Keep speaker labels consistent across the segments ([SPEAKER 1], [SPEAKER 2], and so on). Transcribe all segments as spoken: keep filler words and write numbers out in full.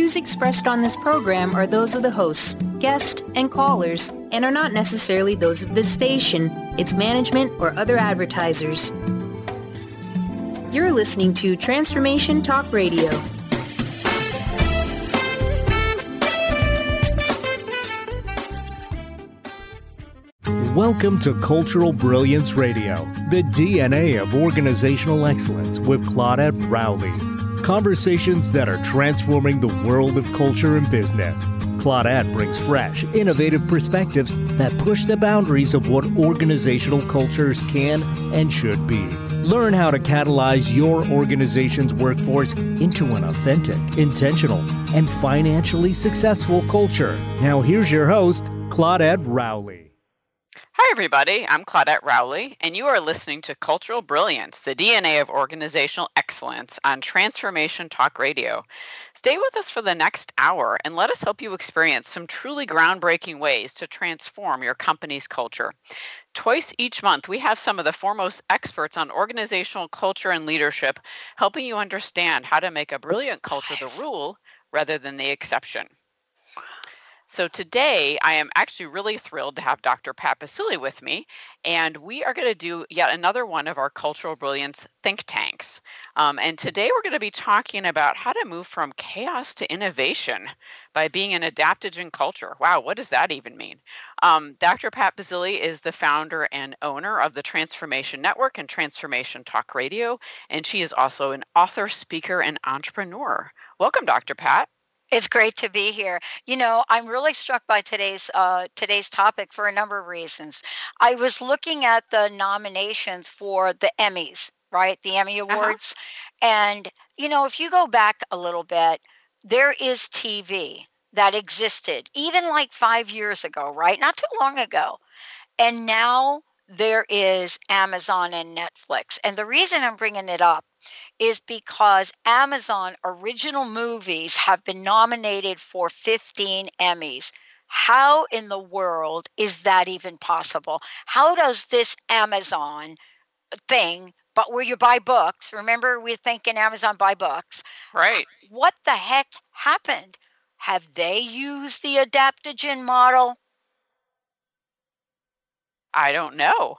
[SPEAKER 1] views expressed on this program are those of the hosts, guests, and callers, and are not necessarily those of this station, its management, or other advertisers. You're listening to Transformation Talk Radio.
[SPEAKER 2] Welcome to Cultural Brilliance Radio, the D N A of organizational excellence with Claudette Rowley. Conversations that are transforming the world of culture and business. Claudette brings fresh, innovative perspectives that push the boundaries of what organizational cultures can and should be. Learn how to catalyze your organization's workforce into an authentic, intentional, and financially successful culture. Now here's your host, Claudette Rowley.
[SPEAKER 3] Hi, everybody. I'm Claudette Rowley, and you are listening to Cultural Brilliance, the D N A of organizational excellence on Transformation Talk Radio. Stay with us for the next hour, and let us help you experience some truly groundbreaking ways to transform your company's culture. Twice each month, we have some of the foremost experts on organizational culture and leadership, helping you understand how to make a brilliant culture the rule rather than the exception. So today, I am actually really thrilled to have Doctor Pat Baccili with me, and we are going to do yet another one of our Cultural Brilliance think tanks. Um, and today, we're going to be talking about how to move from chaos to innovation by being an adaptogen culture. Wow, what does that even mean? Um, Doctor Pat Baccili is the founder and owner of the Transformation Network and Transformation Talk Radio, and she is also an author, speaker, and entrepreneur. Welcome, Doctor Pat.
[SPEAKER 4] It's great to be here. You know, I'm really struck by today's uh, today's topic for a number of reasons. I was looking at the nominations for the Emmys, right? The Emmy Awards. Uh-huh. And, you know, if you go back a little bit, there is T V that existed even like five years ago, right? Not too long ago. And now there is Amazon and Netflix. And the reason I'm bringing it up is because Amazon original movies have been nominated for fifteen Emmys. How in the world is that even possible? How does this Amazon thing, but where you buy books, remember we're thinking Amazon buy books.
[SPEAKER 3] Right.
[SPEAKER 4] What the heck happened? Have they used the adaptogen model?
[SPEAKER 3] I don't know.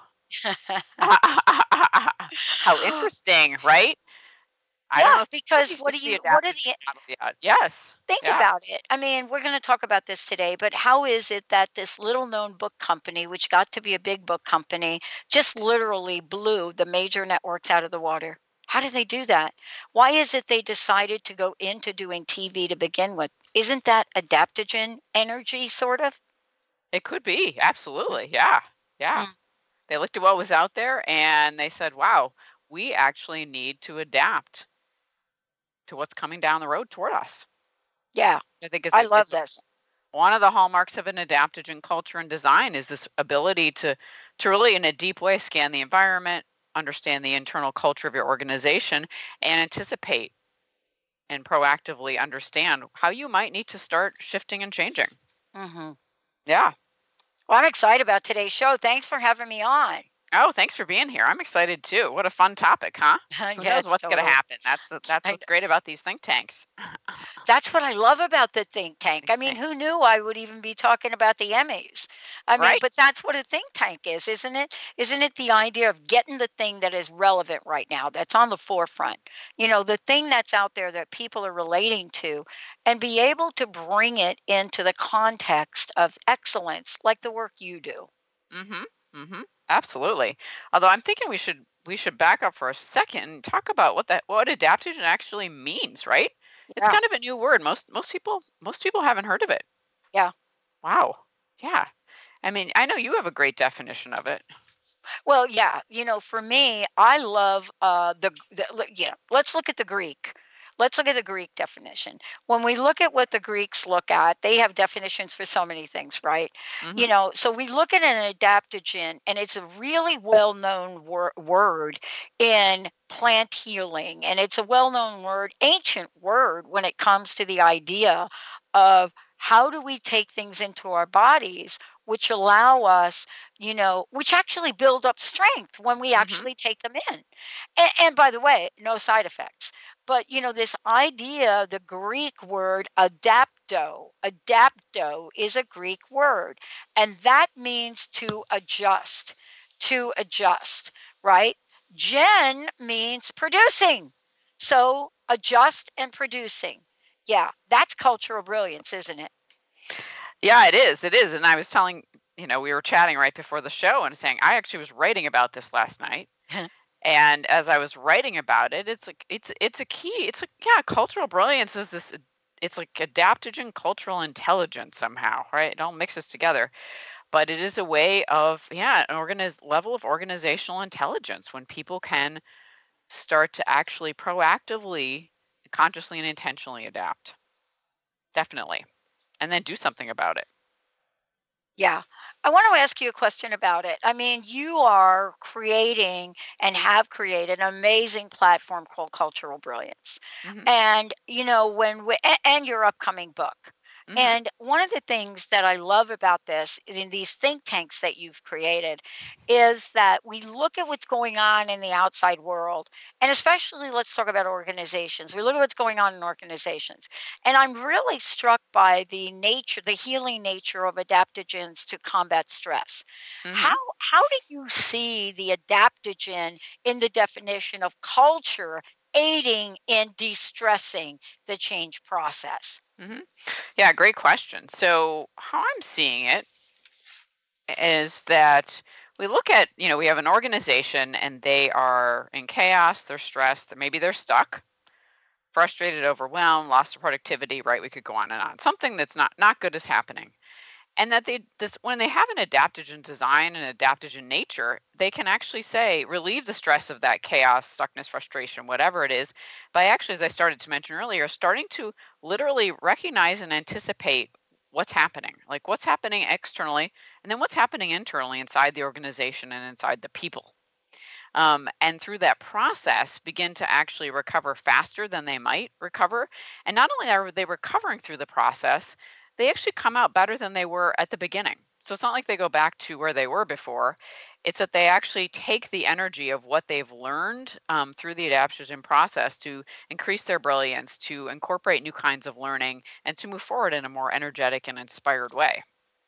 [SPEAKER 3] How interesting, right? I
[SPEAKER 4] yeah,
[SPEAKER 3] don't know
[SPEAKER 4] because what do you, what are the,
[SPEAKER 3] yet. Yes.
[SPEAKER 4] Think
[SPEAKER 3] yeah.
[SPEAKER 4] about it. I mean, we're going to talk about this today, but how is it that this little known book company, which got to be a big book company, just literally blew the major networks out of the water? How did they do that? Why is it they decided to go into doing T V to begin with? Isn't that adaptogen energy, sort of?
[SPEAKER 3] It could be. Absolutely. Yeah. Yeah. Mm. They looked at what was out there and they said, wow, we actually need to adapt to what's coming down the road toward us.
[SPEAKER 4] Yeah,
[SPEAKER 3] I think it's,
[SPEAKER 4] I love
[SPEAKER 3] it's
[SPEAKER 4] this.
[SPEAKER 3] One of the hallmarks of an adaptogen culture and design is this ability to, to really, in a deep way, scan the environment, understand the internal culture of your organization, and anticipate and proactively understand how you might need to start shifting and changing.
[SPEAKER 4] Mm-hmm.
[SPEAKER 3] Yeah.
[SPEAKER 4] Well, I'm excited about today's show. Thanks for having me on.
[SPEAKER 3] Oh, thanks for being here. I'm excited too. What a fun topic, huh? Who
[SPEAKER 4] yes,
[SPEAKER 3] knows what's
[SPEAKER 4] totally.
[SPEAKER 3] going to happen? That's that's what's great about these think tanks.
[SPEAKER 4] That's what I love about the think tank. I mean, who knew I would even be talking about the Emmys? I mean,
[SPEAKER 3] right.
[SPEAKER 4] But that's what a think tank is, isn't it? Isn't it the idea of getting the thing that is relevant right now, that's on the forefront, you know, the thing that's out there that people are relating to, and be able to bring it into the context of excellence, like the work you do.
[SPEAKER 3] Mm-hmm. Mm-hmm. Absolutely. Although I'm thinking we should we should back up for a second and talk about what that what adaptogen actually means, right? Yeah. It's kind of a new word. Most most people most people haven't heard of it.
[SPEAKER 4] Yeah.
[SPEAKER 3] Wow. Yeah. I mean, I know you have a great definition of it.
[SPEAKER 4] Well, yeah. You know, for me, I love uh, the, the you know, let's look at the Greek. Let's look at the Greek definition. When we look at what the Greeks look at, they have definitions for so many things, right? Mm-hmm. You know, so we look at an adaptogen, and it's a really well-known wor- word in plant healing, and it's a well-known word, ancient word, when it comes to the idea of how do we take things into our bodies which allow us, you know, which actually build up strength when we actually mm-hmm. take them in. And, and by the way, no side effects. but you know, this idea, the Greek word adapto, adapto is a Greek word, and that means to adjust, to adjust, right? Gen means producing. So adjust and producing. Yeah, that's cultural brilliance, isn't it?
[SPEAKER 3] Yeah, it is. It is. And I was telling, you know, we were chatting right before the show and saying I actually was writing about this last night. And as I was writing about it, it's like it's it's a key. It's like, yeah, cultural brilliance is this it's like adaptogen cultural intelligence somehow, right? It all mixes together. But it is a way of, yeah, an organiz- level of organizational intelligence when people can start to actually proactively, consciously and intentionally adapt. Definitely. And then do something about it.
[SPEAKER 4] Yeah. I want to ask you a question about it. I mean, you are creating and have created an amazing platform called Cultural Brilliance.
[SPEAKER 3] hmm
[SPEAKER 4] And, you know, when we, a- and your upcoming book.
[SPEAKER 3] hmm
[SPEAKER 4] And one of the things that I love about this in these think tanks that you've created is that we look at what's going on in the outside world. And especially, let's talk about organizations. We look at what's going on in organizations. And I'm really struck by the nature, the healing nature of adaptogens to combat stress. How
[SPEAKER 3] hmm
[SPEAKER 4] how do you see the adaptogen in the definition of culture aiding in de-stressing the change process?
[SPEAKER 3] hmm Yeah, great question. So, how I'm seeing it is that we look at, you know, we have an organization and they are in chaos, they're stressed, maybe they're stuck, frustrated, overwhelmed, lost their productivity, right? We could go on and on. Something that's not not good is happening. And that they this when they have an adaptogen design and adaptogen nature, they can actually say relieve the stress of that chaos, stuckness, frustration, whatever it is, by actually, as I started to mention earlier, starting to literally recognize and anticipate what's happening, like what's happening externally, and then what's happening internally inside the organization and inside the people. Um, and through that process, begin to actually recover faster than they might recover. And not only are they recovering through the process, they actually come out better than they were at the beginning. So it's not like they go back to where they were before. It's that they actually take the energy of what they've learned um, through the adaptogen process to increase their brilliance, to incorporate new kinds of learning, and to move forward in a more energetic and inspired way.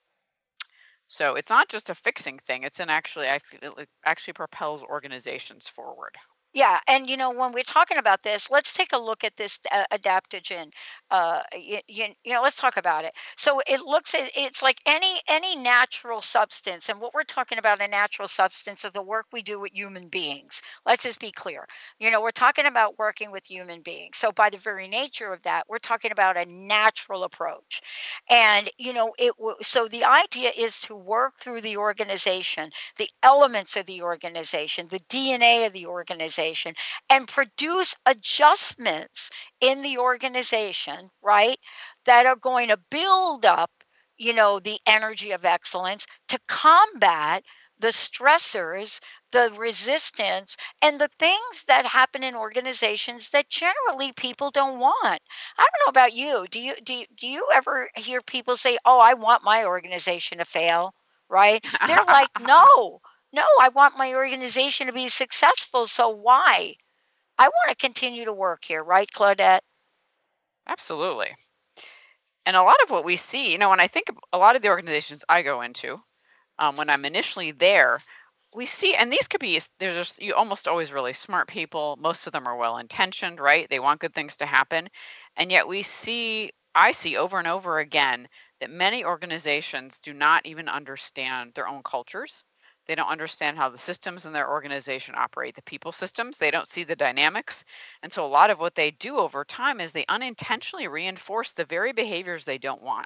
[SPEAKER 3] So it's not just a fixing thing. It's an actually, I feel it actually propels organizations forward.
[SPEAKER 4] Yeah, and you know, when we're talking about this, let's take a look at this uh, adaptogen. Uh, you, you, you know, let's talk about it. So it looks at it's like any any natural substance, and what we're talking about a natural substance is the work we do with human beings. Let's just be clear. You know, we're talking about working with human beings. So by the very nature of that, we're talking about a natural approach. And you know, it w- so the idea is to work through the organization, the elements of the organization, the D N A of the organization, and produce adjustments in the organization, right? That are going to build up, you know, the energy of excellence to combat the stressors, the resistance, and the things that happen in organizations that generally people don't want. I don't know about you. Do you do you, do you ever hear people say, "Oh, I want my organization to fail," right? They're like, "No. No, I want my organization to be successful. So why? I want to continue to work here, right, Claudette?"
[SPEAKER 3] Absolutely. And a lot of what we see, you know, when I think of a lot of the organizations I go into, um, when I'm initially there, we see, and these could be, they're just, you almost always really smart people. Most of them are well intentioned, right? They want good things to happen. And yet we see, I see over and over again that many organizations do not even understand their own cultures. They don't understand how the systems in their organization operate, the people systems. They don't see the dynamics. And so a lot of what they do over time is they unintentionally reinforce the very behaviors they don't want.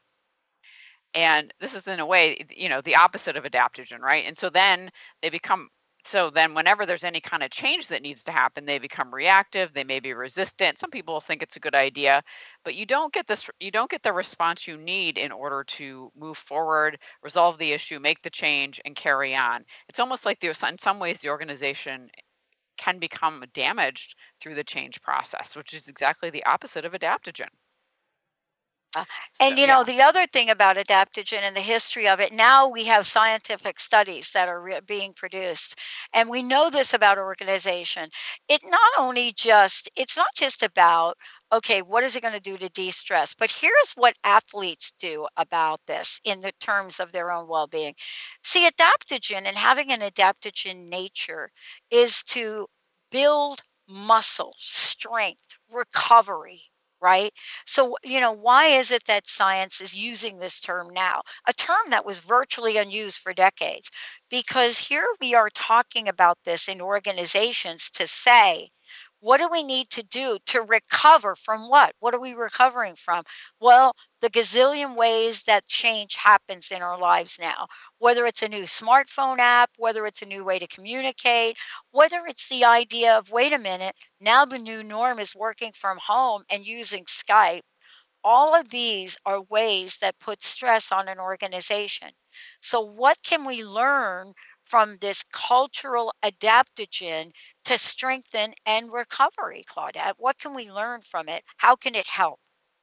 [SPEAKER 3] And this is in a way, you know, the opposite of adaptogen, right? And so then they become, so then whenever there's any kind of change that needs to happen, they become reactive, they may be resistant. Some people think it's a good idea, but you don't get this, you don't get the response you need in order to move forward, resolve the issue, make the change, and carry on. It's almost like there's, in some ways, the organization can become damaged through the change process, which is exactly the opposite of adaptogen.
[SPEAKER 4] And
[SPEAKER 3] So,
[SPEAKER 4] you know,
[SPEAKER 3] yeah.
[SPEAKER 4] the other thing about adaptogen and the history of it, now we have scientific studies that are re- being produced. And we know this about organization. It not only just, it's not just about, okay, what is it going to do to de-stress? But here's what athletes do about this in the terms of their own well-being. See, adaptogen and having an adaptogen nature is to build muscle, strength, recovery, right? So, you know, why is it that science is using this term now? A term that was virtually unused for decades. Because here we are talking about this in organizations to say, what do we need to do to recover from what? What are we recovering from? Well, the gazillion ways that change happens in our lives now, whether it's a new smartphone app, whether it's a new way to communicate, whether it's the idea of, wait a minute, now the new norm is working from home and using Skype. All of these are ways that put stress on an organization. So, what can we learn from this cultural adaptogen to strengthen and recovery, Claudette? What can we learn from it? How can it help?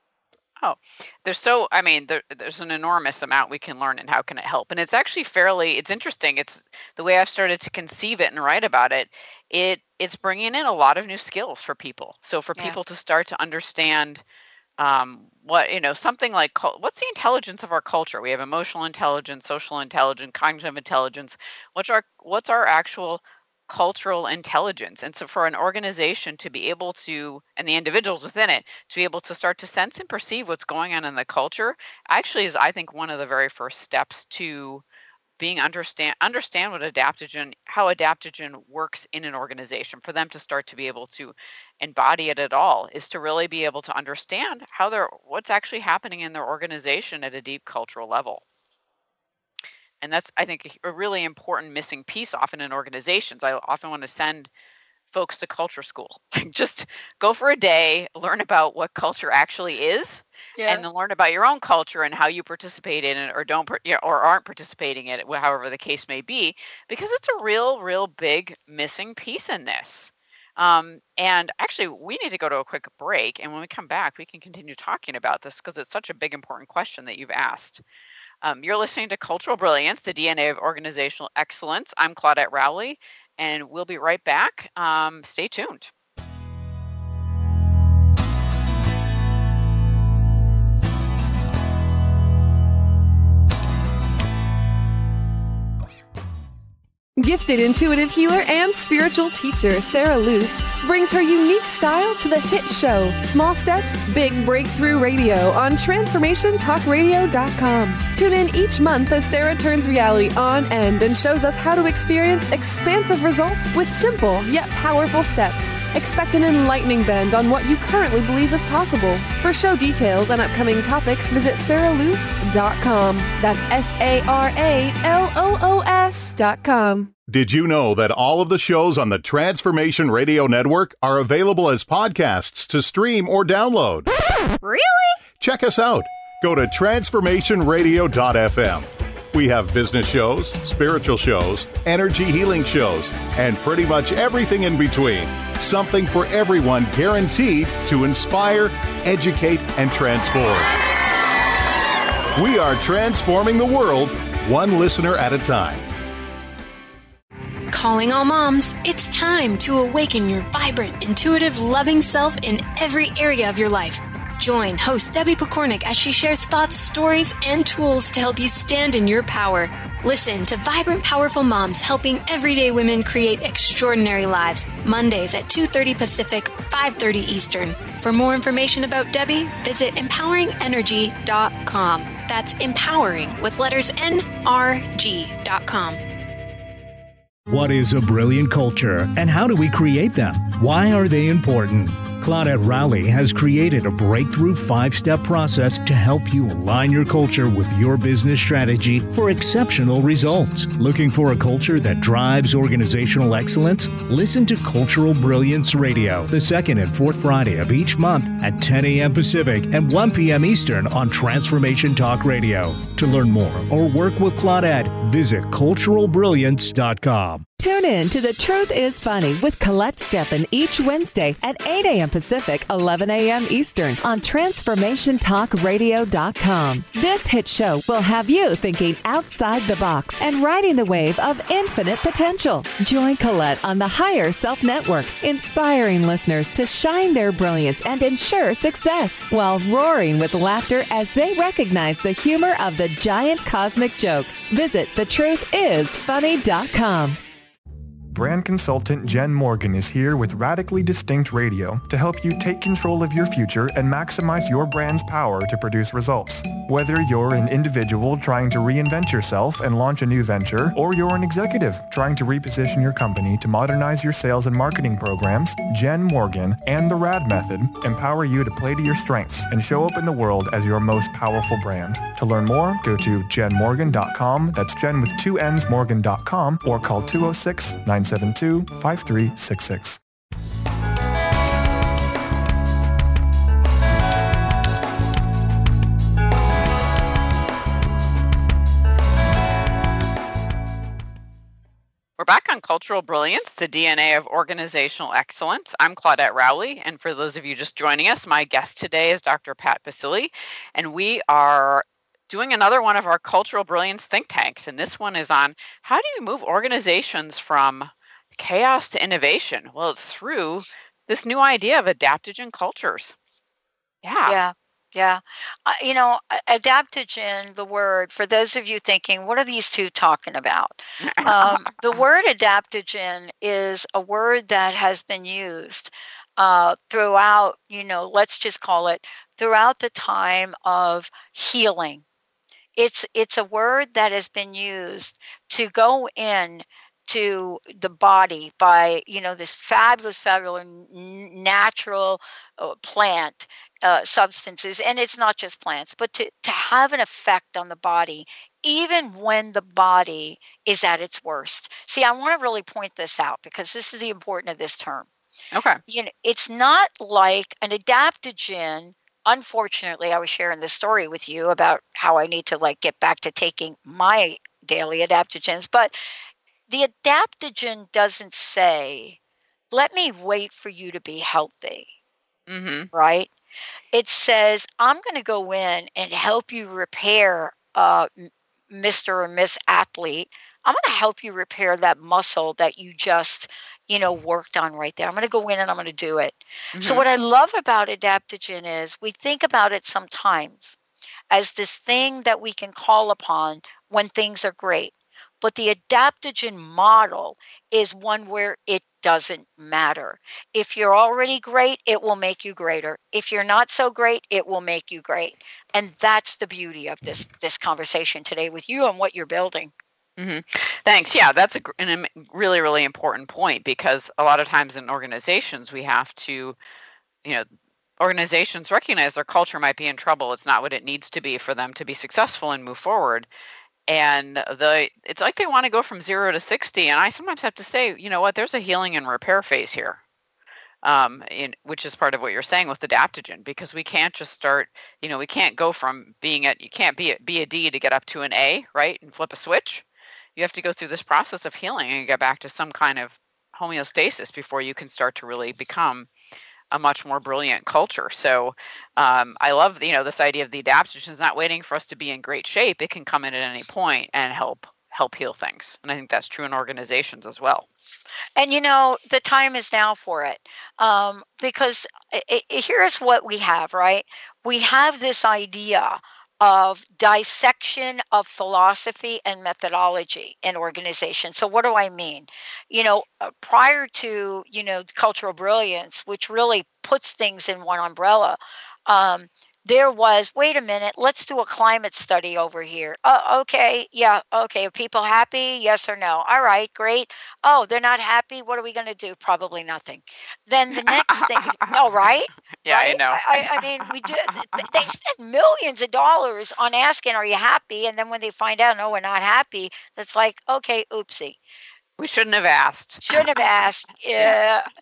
[SPEAKER 3] Oh, there's so, I mean, there, there's an enormous amount we can learn and how can it help? And it's actually fairly, it's interesting. It's the way I've started to conceive it and write about it. It it's bringing in a lot of new skills for people. So for
[SPEAKER 4] Yeah.
[SPEAKER 3] people to start to understand um, what, you know, something like cul- what's the intelligence of our culture? We have emotional intelligence, social intelligence, cognitive intelligence. What's our what's our actual cultural intelligence? And so for an organization to be able to, and the individuals within it, to be able to start to sense and perceive what's going on in the culture, actually is, I think, one of the very first steps to being understand understand what adaptogen, how adaptogen works in an organization. For them to start to be able to embody it at all is to really be able to understand how they're, what's actually happening in their organization at a deep cultural level. And that's, I think, a really important missing piece often in organizations. I often want to send folks to culture school. Just go for a day, learn about what culture actually is,
[SPEAKER 4] Yeah.
[SPEAKER 3] and then learn about your own culture and how you participate in it or don't par- yeah, or aren't participating in it, wh- however the case may be, because it's a real, real big missing piece in this. Um, and actually, we need to go to a quick break. And when we come back, we can continue talking about this because it's such a big, important question that you've asked. Um, you're listening to Cultural Brilliance, the D N A of Organizational Excellence. I'm Claudette Rowley, and we'll be right back. Um, stay tuned.
[SPEAKER 5] Gifted intuitive healer and spiritual teacher Sarah Luce brings her unique style to the hit show Small Steps, Big Breakthrough Radio on transformation talk radio dot com. Tune in each month as Sarah turns reality on end and shows us how to experience expansive results with simple yet powerful steps. Expect an enlightening bend on what you currently believe is possible. For show details and upcoming topics, visit sarah luce dot com. That's S A R A L O O S dot com.
[SPEAKER 6] Did you know that all of the shows on the Transformation Radio Network are available as podcasts to stream or download?
[SPEAKER 7] Really?
[SPEAKER 6] Check us out. Go to transformation radio dot f m. We have business shows, spiritual shows, energy healing shows, and pretty much everything in between. Something for everyone, guaranteed to inspire, educate, and transform. We are transforming the world, one listener at a time.
[SPEAKER 8] Calling all moms, it's time to awaken your vibrant, intuitive, loving self in every area of your life. Join host Debbie Pokornik as she shares thoughts, stories, and tools to help you stand in your power. Listen to Vibrant, Powerful Moms helping everyday women create extraordinary lives. Mondays at two thirty Pacific, five thirty Eastern. For more information about Debbie, visit empowering energy dot com. That's empowering with letters N R G dot com.
[SPEAKER 2] What is a brilliant culture, and how do we create them? Why are they important? Claudette Rowley has created a breakthrough five-step process to help you align your culture with your business strategy for exceptional results. Looking for a culture that drives organizational excellence? Listen to Cultural Brilliance Radio, the second and fourth Friday of each month at ten a.m. Pacific and one p.m. Eastern on Transformation Talk Radio. To learn more or work with Claudette, visit cultural brilliance dot com.
[SPEAKER 5] Tune in to The Truth is Funny with Colette Steffen each Wednesday at eight a.m. Pacific, eleven a.m. Eastern on transformation talk radio dot com. This hit show will have you thinking outside the box and riding the wave of infinite potential. Join Colette on the Higher Self Network, inspiring listeners to shine their brilliance and ensure success while roaring with laughter as they recognize the humor of the giant cosmic joke. Visit the truth is funny dot com.
[SPEAKER 7] Brand consultant Jen Morgan is here with Radically Distinct Radio to help you take control of your future and maximize your brand's power to produce results. Whether you're an individual trying to reinvent yourself and launch a new venture, or you're an executive trying to reposition your company to modernize your sales and marketing programs, Jen Morgan and the RAD Method empower you to play to your strengths and show up in the world as your most powerful brand. To learn more, go to jen morgan dot com, that's Jen with two N's, morgan dot com, or call two oh six, nine seven two, five three six six.
[SPEAKER 3] We're back on Cultural Brilliance, the D N A of Organizational Excellence. I'm Claudette Rowley, and for those of you just joining us, my guest today is Doctor Pat Baccili, and we are doing another one of our Cultural Brilliance think tanks, and this one is on how do you move organizations from chaos to innovation? Well, it's through this new idea of adaptogen cultures. Yeah.
[SPEAKER 4] Yeah. Yeah. Uh, you know, adaptogen, the word, for those of you thinking, what are these two talking about? Um, the word adaptogen is a word that has been used uh, throughout, you know, let's just call it throughout the time of healing. It's it's a word that has been used to go in to the body by, you know, this fabulous, fabulous natural uh, plant uh, substances. And it's not just plants, but to, to have an effect on the body, even when the body is at its worst. See, I want to really point this out because this is the importance of this term.
[SPEAKER 3] Okay.
[SPEAKER 4] You know, it's not like an adaptogen. Unfortunately, I was sharing this story with you about how I need to like get back to taking my daily adaptogens, but the adaptogen doesn't say, let me wait for you to be healthy,
[SPEAKER 3] Mm-hmm.
[SPEAKER 4] right? It says, I'm going to go in and help you repair, uh, Mister or Miss Athlete. I'm going to help you repair that muscle that you just, you know, worked on right there. I'm going to go in and I'm going to do it.
[SPEAKER 3] Mm-hmm.
[SPEAKER 4] So what I love about adaptogen is we think about it sometimes as this thing that we can call upon when things are great. But the adaptogen model is one where it doesn't matter. If you're already great, it will make you greater. If you're not so great, it will make you great. And that's the beauty of this this conversation today with you and what you're building.
[SPEAKER 3] Mm-hmm. Thanks. Yeah, that's a, gr- an, a really, really important point because a lot of times in organizations, we have to, you know, organizations recognize their culture might be in trouble. It's not what it needs to be for them to be successful and move forward. And the it's like they want to go from zero to sixty. And I sometimes have to say, you know what, there's a healing and repair phase here, um, in, which is part of what you're saying with adaptogen, because we can't just start, you know, we can't go from being at, you can't be at, be a D to get up to an A, right, and flip a switch. You have to go through this process of healing and get back to some kind of homeostasis before you can start to really become a much more brilliant culture. So um, I love, you know, this idea of the adaptogen is not waiting for us to be in great shape. It can come in at any point and help help heal things. And I think that's true in organizations as well.
[SPEAKER 4] And, you know, the time is now for it um, because it, it, here's what we have, right? We have this idea of dissection of philosophy and methodology in organizations. So what do I mean? You know, uh, prior to, you know, cultural brilliance, which really puts things in one umbrella, um, there was, wait a minute, let's do a climate study over here. Oh, okay, yeah, okay. Are people happy? Yes or no? All right, great. Oh, they're not happy. What are we going to do? Probably nothing. Then the next thing, no, right?
[SPEAKER 3] Yeah,
[SPEAKER 4] right?
[SPEAKER 3] I know.
[SPEAKER 4] I, I mean, we do. They spend millions of dollars on asking, "Are you happy?" And then when they find out, no, we're not happy. That's like, okay, oopsie.
[SPEAKER 3] We shouldn't have asked.
[SPEAKER 4] Shouldn't have asked. Yeah.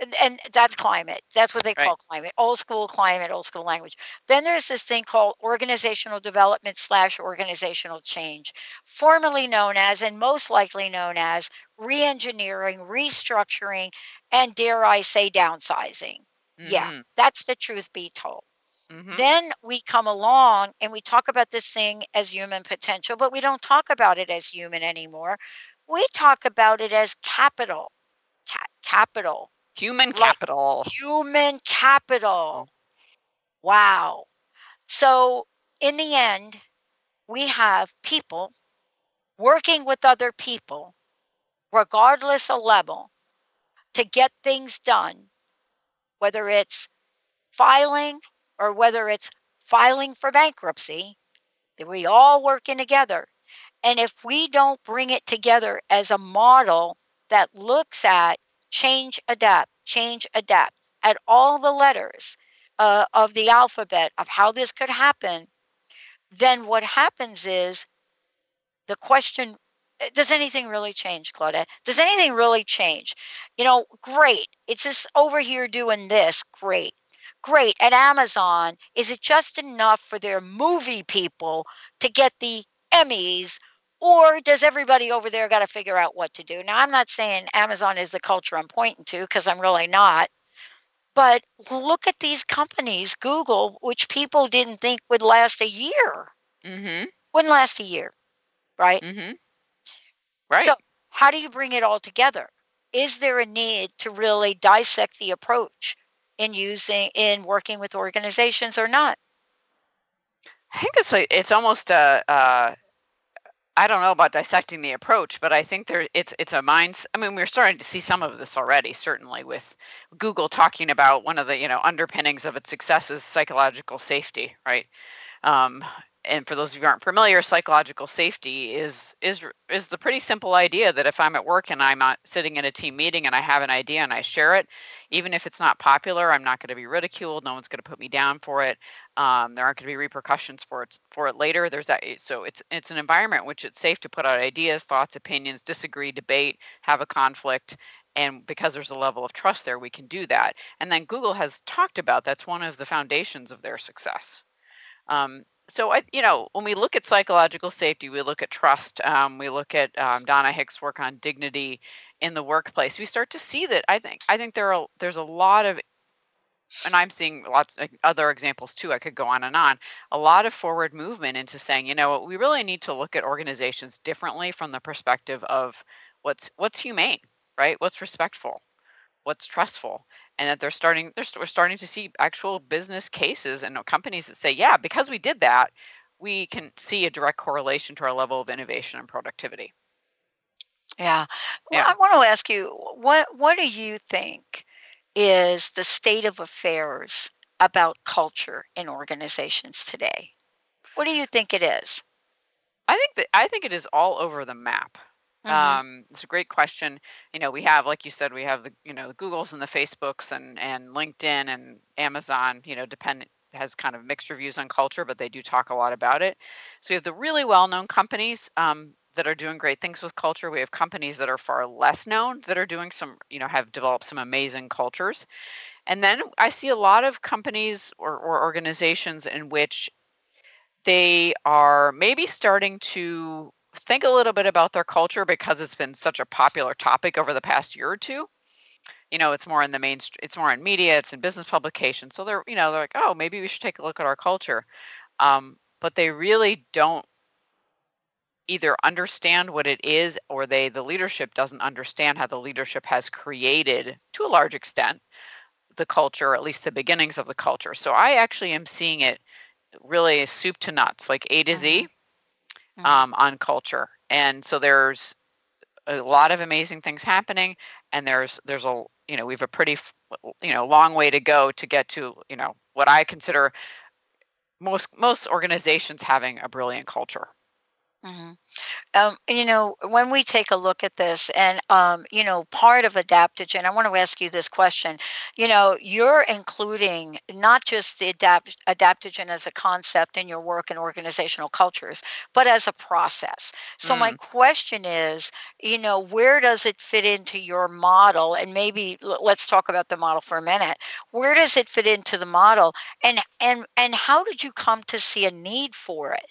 [SPEAKER 4] And, and that's climate. That's what they call
[SPEAKER 3] Right.
[SPEAKER 4] climate. Old school climate, old school language. Then there's this thing called organizational development slash organizational change, formerly known as, and most likely known as, re-engineering, restructuring, and dare I say downsizing. Yeah,
[SPEAKER 3] Mm-hmm.
[SPEAKER 4] that's the truth be told.
[SPEAKER 3] Mm-hmm.
[SPEAKER 4] Then we come along and we talk about this thing as human potential, but we don't talk about it as human anymore. We talk about it as capital. Ca- capital.
[SPEAKER 3] Human
[SPEAKER 4] Like
[SPEAKER 3] capital.
[SPEAKER 4] human capital. Wow. So in the end, we have people working with other people, regardless of level, to get things done, whether it's filing or whether it's filing for bankruptcy, that we all working together. And if we don't bring it together as a model that looks at change, adapt, change, adapt, at all the letters uh, of the alphabet of how this could happen, then what happens is the question, does anything really change, Claudette? Does anything really change? You know, great. It's just over here doing this. Great. Great. At Amazon, is it just enough for their movie people to get the Emmys? Or does everybody over there got to figure out what to do? Now, I'm not saying Amazon is the culture I'm pointing to, because I'm really not. But look at these companies, Google, which people didn't think would last a year.
[SPEAKER 3] Mm-hmm.
[SPEAKER 4] Wouldn't last a year, right?
[SPEAKER 3] Mm-hmm. Right.
[SPEAKER 4] So how do you bring it all together? Is there a need to really dissect the approach in using, in working with organizations or not?
[SPEAKER 3] I think it's like, it's almost a, uh, I don't know about dissecting the approach, but I think there it's it's a minds. I mean, we're starting to see some of this already, certainly with Google talking about one of the, you know, underpinnings of its success is psychological safety, right? Um, and for those of you who aren't familiar, psychological safety is is is the pretty simple idea that if I'm at work and I'm not sitting in a team meeting and I have an idea and I share it, even if it's not popular, I'm not going to be ridiculed. No one's going to put me down for it. Um, there aren't going to be repercussions for it for it later. There's that. So it's it's an environment in which it's safe to put out ideas, thoughts, opinions, disagree, debate, have a conflict. And because there's a level of trust there, we can do that. And then Google has talked about that's one of the foundations of their success. Um, so, I, you know, when we look at psychological safety, we look at trust, um, we look at um, Donna Hicks' work on dignity in the workplace. We start to see that I think I think there are there's a lot of, and I'm seeing lots of other examples too. I could go on and on. A lot of forward movement into saying, you know, we really need to look at organizations differently from the perspective of what's what's humane, right? What's respectful, what's trustful. And that they're starting, they're, we're starting to see actual business cases and companies that say, yeah, because we did that, we can see a direct correlation to our level of innovation and productivity.
[SPEAKER 4] Yeah. Well,
[SPEAKER 3] Yeah.
[SPEAKER 4] I want to ask you, what what do you think is the state of affairs about culture in organizations today? What do you think it is?
[SPEAKER 3] I think that I think it is all over the map.
[SPEAKER 4] Mhm.
[SPEAKER 3] Um, it's a great question. You know, we have, like you said, we have the, you know, the Googles and the Facebooks and, and LinkedIn and Amazon, you know, dependent has kind of mixed reviews on culture, but they do talk a lot about it. So we have the really well-known companies um, that are doing great things with culture. We have companies that are far less known that are doing some, you know, have developed some amazing cultures. And then I see a lot of companies or, or organizations in which they are maybe starting to think a little bit about their culture because it's been such a popular topic over the past year or two. You know, it's more in the main, it's more in media, it's in business publications. So they're, you know, they're like, oh, maybe we should take a look at our culture. Um, but they really don't either understand what it is, or they, the leadership doesn't understand how the leadership has created, to a large extent, the culture, or at least the beginnings of the culture. So I actually am seeing it really soup to nuts, like A to Z.
[SPEAKER 4] Mhm.
[SPEAKER 3] Um, on culture. And so there's a lot of amazing things happening, and there's there's a you know we have a pretty you know long way to go to get to you know what I consider most most organizations having a brilliant culture.
[SPEAKER 4] Mm-hmm. Um, you know, when we take a look at this, and um, you know, part of adaptogen, I want to ask you this question. You know, you're including not just the adapt adaptogen as a concept in your work in organizational cultures, but as a process. So my
[SPEAKER 3] Mm.
[SPEAKER 4] question is, you know, where does it fit into your model? And maybe l- let's talk about the model for a minute. Where does it fit into the model, and and and how did you come to see a need for it?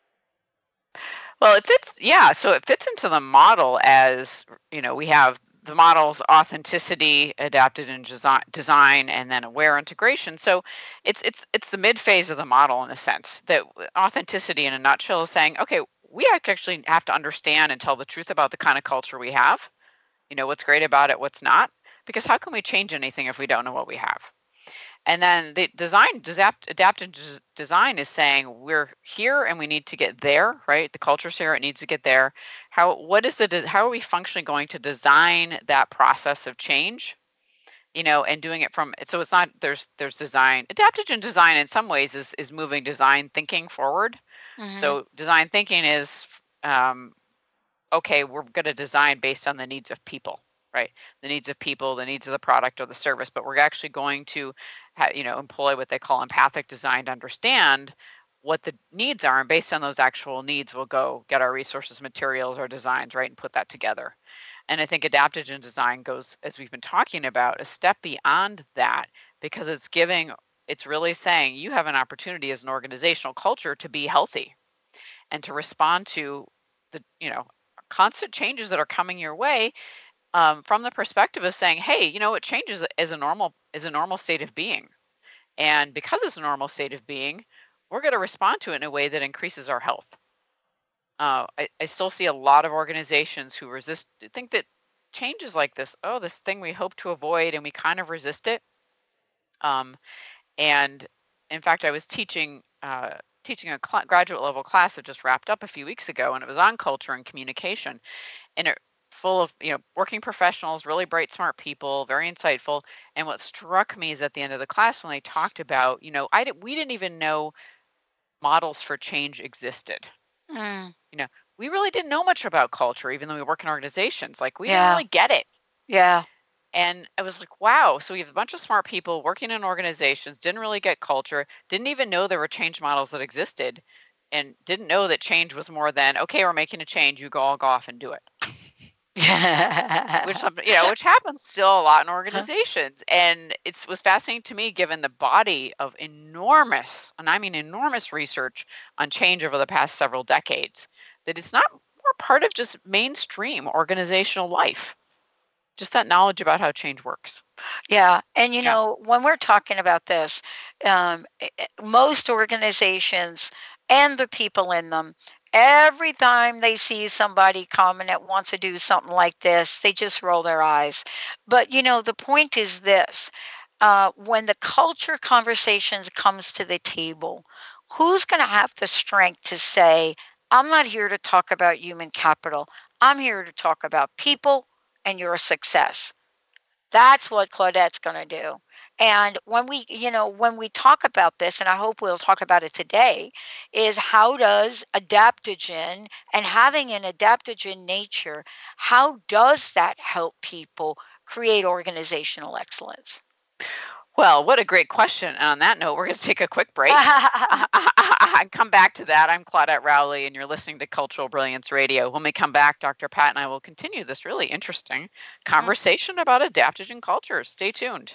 [SPEAKER 3] Well, it fits, yeah. So it fits into the model as, you know, we have the model's authenticity, adapted and design, design, and then aware integration. So it's it's it's the mid phase of the model in a sense. That authenticity, in a nutshell, is saying, okay, we actually have to understand and tell the truth about the kind of culture we have. You know, what's great about it, what's not, because how can we change anything if we don't know what we have? And then the design, adapt, adaptive des- design is saying we're here and we need to get there, right? The culture's here, it needs to get there. How, what is the, des- how are we functionally going to design that process of change? You know, and doing it from, so it's not, there's, there's design, adaptogen design in some ways is, is moving design thinking forward.
[SPEAKER 4] Mm-hmm.
[SPEAKER 3] So design thinking is, um, okay, we're going to design based on the needs of people, right? The needs of people, the needs of the product or the service, but we're actually going to, ha- you know, employ what they call empathic design to understand what the needs are, and based on those actual needs, we'll go get our resources, materials, our designs, right, and put that together. And I think adaptogen design goes, as we've been talking about, a step beyond that, because it's giving, it's really saying you have an opportunity as an organizational culture to be healthy and to respond to the, you know, constant changes that are coming your way, um, from the perspective of saying, hey, you know, it changes as a normal is a normal state of being. And because it's a normal state of being, we're going to respond to it in a way that increases our health. Uh, I, I still see a lot of organizations who resist, think that changes like this, oh, this thing we hope to avoid, and we kind of resist it. Um, and in fact, I was teaching uh, teaching a cl- graduate level class that just wrapped up a few weeks ago, and it was on culture and communication, and it full of, you know, working professionals, really bright, smart people, very insightful. And what struck me is at the end of the class when they talked about, you know, I did, we didn't even know models for change existed.
[SPEAKER 4] Mm,
[SPEAKER 3] You know, we really didn't know much about culture, even though we work in organizations. Like we didn't
[SPEAKER 4] yeah,
[SPEAKER 3] really get it.
[SPEAKER 4] yeah.
[SPEAKER 3] And I was like, wow. So we have a bunch of smart people working in organizations, didn't really get culture, didn't even know there were change models that existed, and didn't know that change was more than, okay, we're making a change, you go all go off and do it. Which, some- you know, which happens still a lot in organizations. And it was fascinating to me, given the body of enormous, and I mean enormous research on change over the past several decades, that it's not more part of just mainstream organizational life. Just that knowledge about how change works.
[SPEAKER 4] Yeah, and you
[SPEAKER 3] Yeah.
[SPEAKER 4] know, when we're talking about this, um, i- i- most organizations and the people in them, every time they see somebody come and that wants to do something like this, they just roll their eyes. But you know, the point is this: uh, when the culture conversations comes to the table, who's going to have the strength to say, "I'm not here to talk about human capital. I'm here to talk about people and your success." That's what Claudette's going to do. And when we, you know, when we talk about this, and I hope we'll talk about it today, is how does adaptogen and having an adaptogen nature, how does that help people create organizational excellence?
[SPEAKER 3] Well, what a great question. And on that note, we're going to take a quick break. And come back to that. I'm Claudette Rowley, and you're listening to Cultural Brilliance Radio. When we come back, Doctor Pat and I will continue this really interesting conversation about adaptogen culture. Stay tuned.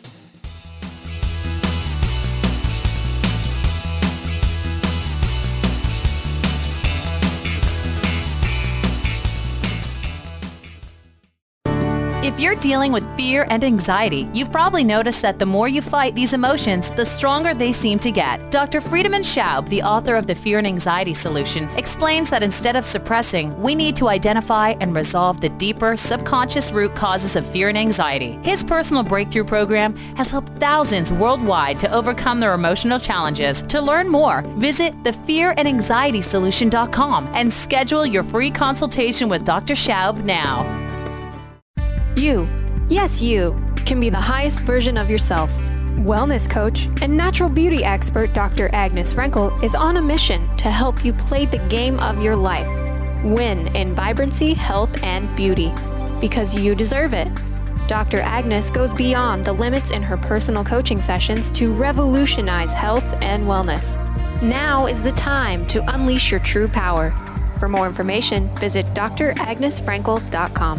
[SPEAKER 1] If you're dealing with fear and anxiety, you've probably noticed that the more you fight these emotions, the stronger they seem to get. Doctor Friedemann Schaub, the author of The Fear and Anxiety Solution, explains that instead of suppressing, we need to identify and resolve the deeper subconscious root causes of fear and anxiety. His personal breakthrough program has helped thousands worldwide to overcome their emotional challenges. To learn more, visit the fear and anxiety solution dot com and schedule your free consultation with Doctor Schaub now.
[SPEAKER 8] You, yes you, can be the highest version of yourself.
[SPEAKER 9] Wellness coach and natural beauty expert Doctor Agnes Frenkel is on a mission to help you play the game of your life. Win in vibrancy, health, and beauty. Because you deserve it. Doctor Agnes goes beyond the limits in her personal coaching sessions to revolutionize health and wellness. Now is the time to unleash your true power. For more information, visit d r agnes frenkel dot com.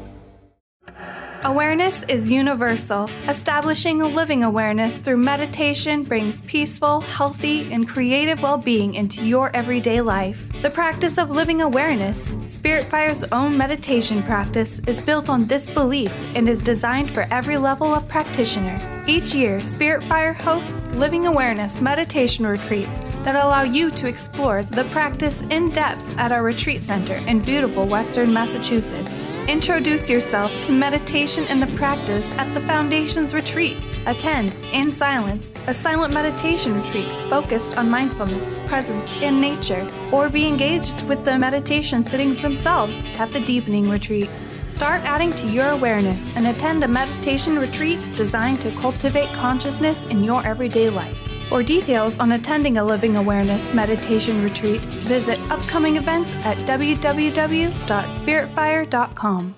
[SPEAKER 10] Awareness is universal. Establishing a living awareness through meditation brings peaceful, healthy, and creative well-being into your everyday life. The practice of living awareness, Spirit Fire's own meditation practice, is built on this belief and is designed for every level of practitioner. Each year, Spirit Fire hosts living awareness meditation retreats that allow you to explore the practice in depth at our retreat center in beautiful Western Massachusetts. Introduce yourself to meditation and the practice at the Foundation's retreat. Attend, in silence, a silent meditation retreat focused on mindfulness, presence, and nature, or be engaged with the meditation sittings themselves at the Deepening Retreat. Start adding to your awareness and attend a meditation retreat designed to cultivate consciousness in your everyday life. For details on attending a Living Awareness meditation retreat, visit upcoming events at w w w dot spirit fire dot com.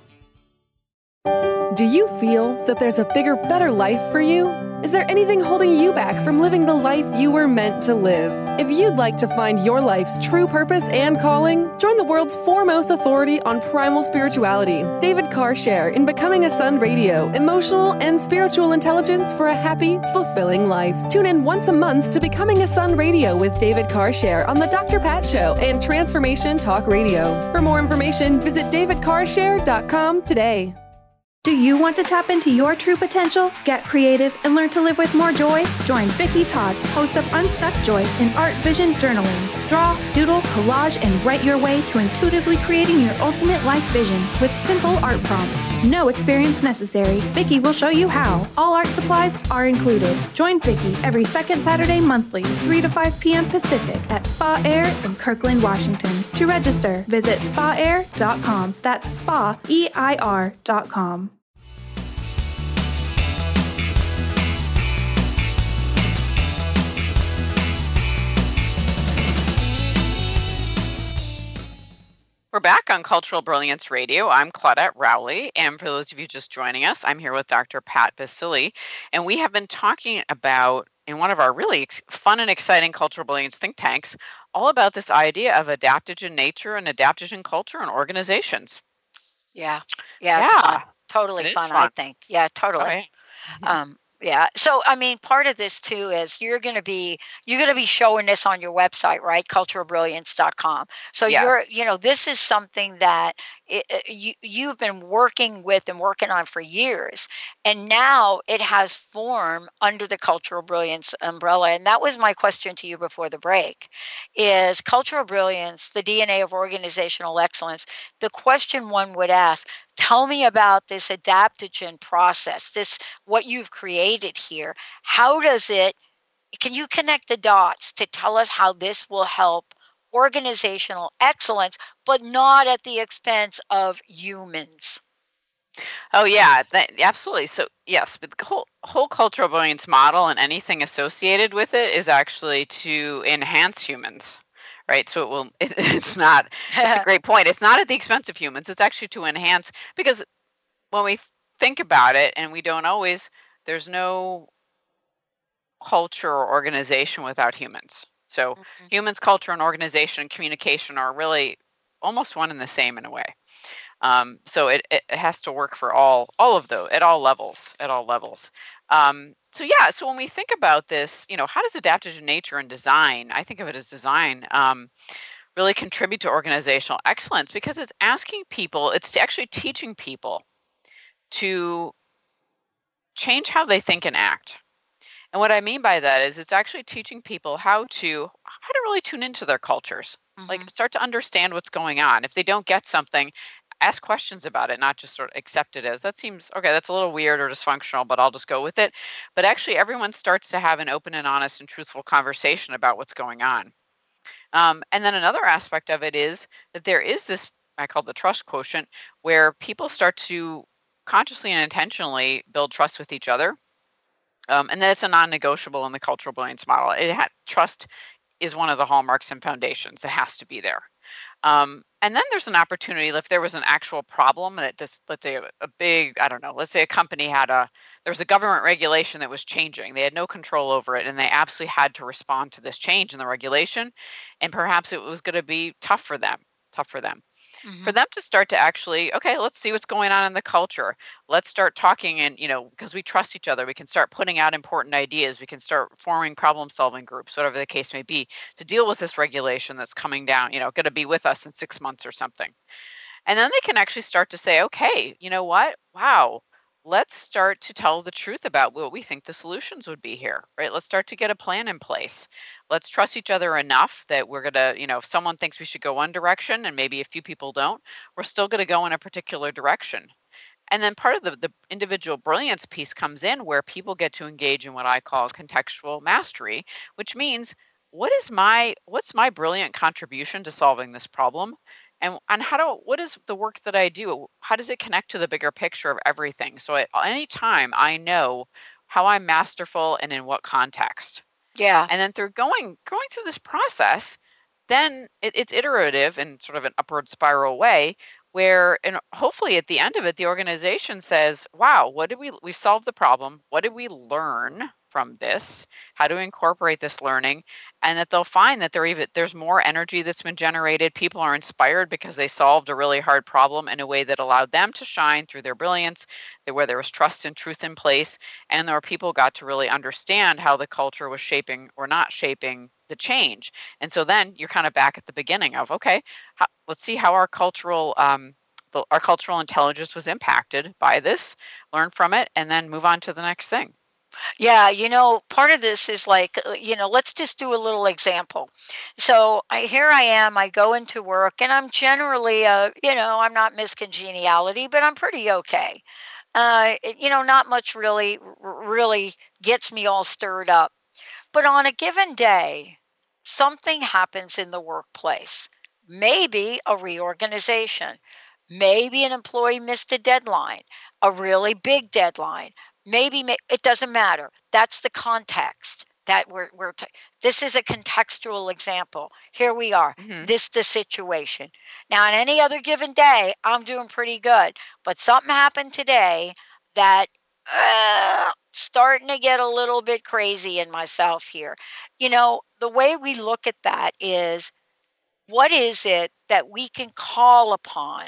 [SPEAKER 5] Do you feel that there's a bigger, better life for you? Is there anything holding you back from living the life you were meant to live? If you'd like to find your life's true purpose and calling, join the world's foremost authority on primal spirituality, David Carshare, in Becoming a Sun Radio, emotional and spiritual intelligence for a happy, fulfilling life. Tune in once a month to Becoming a Sun Radio with David Carshare on The Doctor Pat Show and Transformation Talk Radio. For more information, visit david carshare dot com today.
[SPEAKER 10] Do you want to tap into your true potential, get creative, and learn to live with more joy? Join Vicki Todd, host of Unstuck Joy, in Art Vision Journaling. Draw, doodle, collage, and write your way to intuitively creating your ultimate life vision with simple art prompts. No experience necessary. Vicki will show you how. All art supplies are included. Join Vicki every second Saturday monthly, three to five p.m. Pacific at Spa Air in Kirkland, Washington. To register, visit spa air dot com. That's spa, E I R dot com.
[SPEAKER 3] We're back on Cultural Brilliance Radio. I'm Claudette Rowley, and for those of you just joining us, I'm here with Doctor Pat Baccili, and we have been talking about, in one of our really ex- fun and exciting Cultural Brilliance think tanks, all about this idea of adaptogen nature and adaptogen culture in organizations.
[SPEAKER 4] Yeah, yeah, it's
[SPEAKER 3] Yeah.
[SPEAKER 4] fun. Totally
[SPEAKER 3] It is
[SPEAKER 4] fun,
[SPEAKER 3] fun.
[SPEAKER 4] I think. Yeah, totally.
[SPEAKER 3] All right. Mhm.
[SPEAKER 4] Um, yeah. So, I mean, part of this too is you're going to be you're going to be showing this on your website, right? cultural brilliance dot com. So
[SPEAKER 3] Yes.
[SPEAKER 4] you're, you know, this is something that it, it- you you've been working with and working on for years, and now it has form under the Cultural Brilliance umbrella. And that was my question to you before the break: is Cultural Brilliance the D N A of organizational excellence? The question one would ask: tell me about this adaptogen process, this what you've created here. How does it, can you connect the dots to tell us how this will help organizational excellence, but not at the expense of humans?
[SPEAKER 3] Oh yeah, that, absolutely. So yes, but the whole whole cultural brilliance model and anything associated with it is actually to enhance humans, right? So it will. It, it's not. It's a great point. It's not at the expense of humans. It's actually to enhance, because when we think about it, and we don't always, there's no culture or organization without humans. So
[SPEAKER 4] Mhm.
[SPEAKER 3] humans, culture, and organization and communication are really almost one and the same in a way. Um, so it, it it has to work for all all of those at all levels at all levels. Um, so yeah, so when we think about this, you know, how does adaptogen nature and design? I think of it as design. Um, really contribute to organizational excellence, because it's asking people, it's actually teaching people to change how they think and act. And what I mean by that is it's actually teaching people how to how to really tune into their cultures. Like
[SPEAKER 4] Mhm.
[SPEAKER 3] start to understand what's going on. If they don't get something, ask questions about it, not just sort of accept it as that seems okay, that's a little weird or dysfunctional, but I'll just go with it. But actually everyone starts to have an open and honest and truthful conversation about what's going on. Um, and then another aspect of it is that there is this, I call the trust quotient, where people start to consciously and intentionally build trust with each other. Um, and then it's a non-negotiable in the cultural brilliance model. It ha- trust is one of the hallmarks and foundations. It has to be there. Um, and then there's an opportunity if there was an actual problem that this, let's say a, a big, I don't know, let's say a company had a, there was a government regulation that was changing. They had no control over it, and they absolutely had to respond to this change in the regulation. And perhaps it was going to be tough for them, tough for them. Mm-hmm. For them to start to actually, okay, let's see what's going on in the culture. Let's start talking, and, you know, because we trust each other, we can start putting out important ideas. We can start forming problem solving groups, whatever the case may be, to deal with this regulation that's coming down, you know, going to be with us in six months or something. And then they can actually start to say, okay, you know what? Wow. Let's start to tell the truth about what we think the solutions would be here, right? Let's start to get a plan in place. Let's trust each other enough that we're going to, you know, if someone thinks we should go one direction and maybe a few people don't, we're still going to go in a particular direction. And then part of the, the individual brilliance piece comes in where people get to engage in what I call contextual mastery, which means what is my, what's my brilliant contribution to solving this problem? And, and how do, what is the work that I do? How does it connect to the bigger picture of everything? So at any time I know how I'm masterful and in what context.
[SPEAKER 4] Yeah.
[SPEAKER 3] And then through going, going through this process, then it, it's iterative in sort of an upward spiral way where, and hopefully at the end of it, the organization says, wow, what did we, we solved the problem. What did we learn from this? How to incorporate this learning, and that they'll find that there even there's more energy that's been generated. People are inspired because they solved a really hard problem in a way that allowed them to shine through their brilliance, where there was trust and truth in place, and where people got to really understand how the culture was shaping or not shaping the change. And so then you're kind of back at the beginning of, okay, how, let's see how our cultural um, the, our cultural intelligence was impacted by this, learn from it, and then move on to the next thing.
[SPEAKER 4] Yeah, you know, part of this is like, you know, let's just do a little example. So I, here I am, I go into work, and I'm generally, uh, you know, I'm not Miss Congeniality, but I'm pretty okay. Uh, you know, not much really, really gets me all stirred up. But on a given day, something happens in the workplace. Maybe a reorganization. Maybe an employee missed a deadline, a really big deadline. Maybe it doesn't matter. That's the context that we're, we're t- this is a contextual example. Here we are. Mm-hmm. This is the situation. Now, on any other given day, I'm doing pretty good. But something happened today that uh, starting to get a little bit crazy in myself here. You know, the way we look at that is, what is it that we can call upon?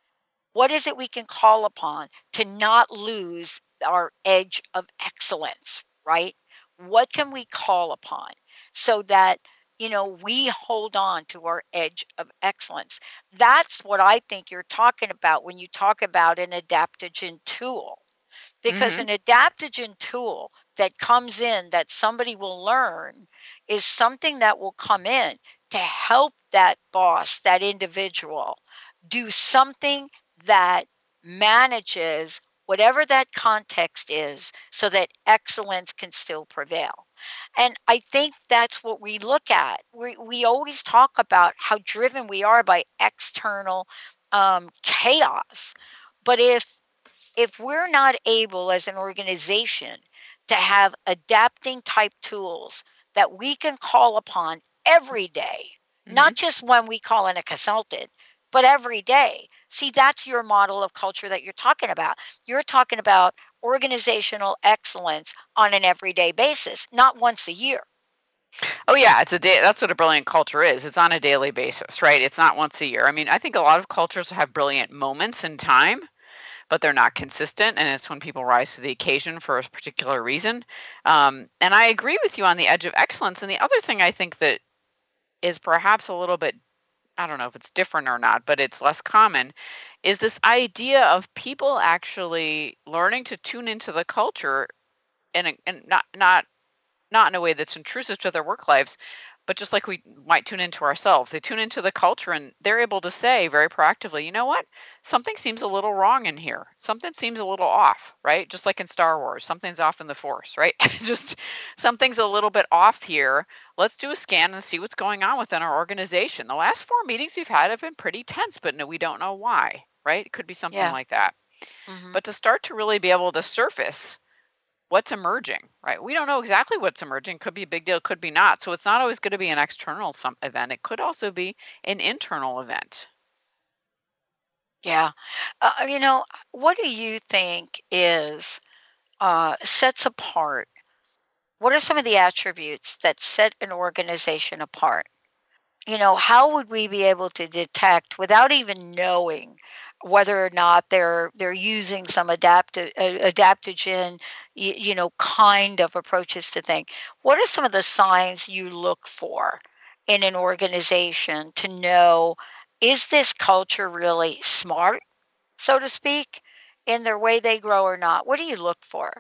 [SPEAKER 4] What is it we can call upon to not lose our edge of excellence, right? What can we call upon so that, you know, we hold on to our edge of excellence? That's what I think you're talking about when you talk about an adaptogen tool. Because mm-hmm. an adaptogen tool that comes in that somebody will learn is something that will come in to help that boss, that individual, do something that manages whatever that context is so that excellence can still prevail. And I think that's what we look at. We, we always talk about how driven we are by external um, chaos. But if if we're not able as an organization to have adapting type tools that we can call upon every day, mm-hmm. not just when we call in a consultant, but every day. See, that's your model of culture that you're talking about. You're talking about organizational excellence on an everyday basis, not once a year.
[SPEAKER 3] Oh yeah, it's a day. That's what a brilliant culture is. It's on a daily basis, right? It's not once a year. I mean, I think a lot of cultures have brilliant moments in time, but they're not consistent, and it's when people rise to the occasion for a particular reason. Um, and I agree with you on the edge of excellence. And the other thing I think that is perhaps a little bit, I don't know if it's different or not, but it's less common, is this idea of people actually learning to tune into the culture and and not not not in a way that's intrusive to their work lives, but just like we might tune into ourselves. They tune into the culture and they're able to say very proactively, you know what, something seems a little wrong in here. Something seems a little off, right? Just like in Star Wars, something's off in the Force, right? Just something's a little bit off here. Let's do a scan and see what's going on within our organization. The last four meetings we've had have been pretty tense, but no, we don't know why, right? It could be something yeah. like that. Mm-hmm. But to start to really be able to surface what's emerging, right? We don't know exactly what's emerging. Could be a big deal, could be not. So it's not always going to be an external some event. It could also be an internal event.
[SPEAKER 4] Yeah. Uh, you know, what do you think is uh, sets apart? What are some of the attributes that set an organization apart? You know, how would we be able to detect without even knowing whether or not they're they're using some adapto, uh, adaptogen, you, you know, kind of approaches to things? What are some of the signs you look for in an organization to know, is this culture really smart, so to speak, in their way they grow or not? What do you look for?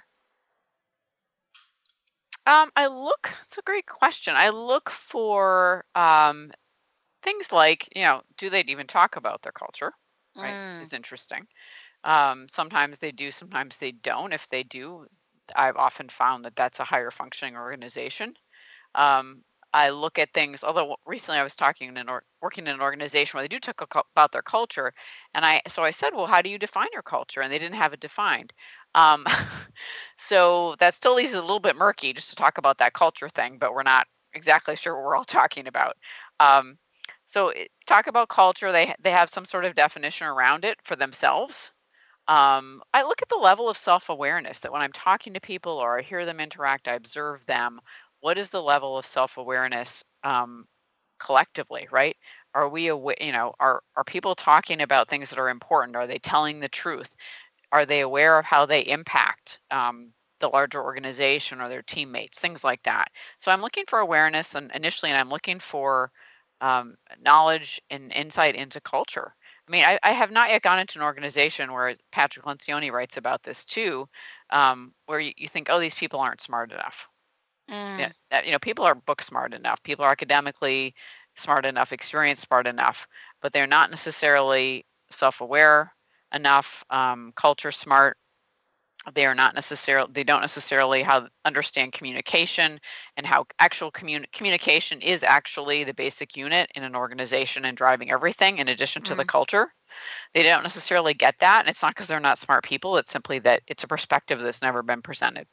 [SPEAKER 3] Um, I look, it's a great question. I look for um, things like, you know, do they even talk about their culture? Right,
[SPEAKER 4] Mm.
[SPEAKER 3] is interesting. Um, sometimes they do, sometimes they don't. If they do, I've often found that that's a higher functioning organization. Um, I look at things, although recently I was talking in an or, working in an organization where they do talk a cul- about their culture. And I, so I said, well, how do you define your culture? And they didn't have it defined. Um, so that still leaves it a little bit murky just to talk about that culture thing, but we're not exactly sure what we're all talking about. Um, so it, talk about culture, they, they have some sort of definition around it for themselves. Um, I look at the level of self-awareness that when I'm talking to people or I hear them interact, I observe them. What is the level of self-awareness um, collectively, right? Are we aware, you know, are, are people talking about things that are important? Are they telling the truth? Are they aware of how they impact um, the larger organization or their teammates, things like that? So I'm looking for awareness and initially, and I'm looking for um, knowledge and insight into culture. I mean, I, I have not yet gone into an organization where Patrick Lencioni writes about this too, um, where you, you think, oh, these people aren't smart enough.
[SPEAKER 4] Mm.
[SPEAKER 3] Yeah, that- you know, people are book smart enough. People are academically smart enough, experience smart enough, but they're not necessarily self-aware enough, um, culture smart. They are not necessarily, they don't necessarily how understand communication and how actual commun- communication is actually the basic unit in an organization and driving everything in addition to the
[SPEAKER 4] Mm.
[SPEAKER 3] culture. They don't necessarily get that. And it's not because they're not smart people. It's simply that it's a perspective that's never been presented.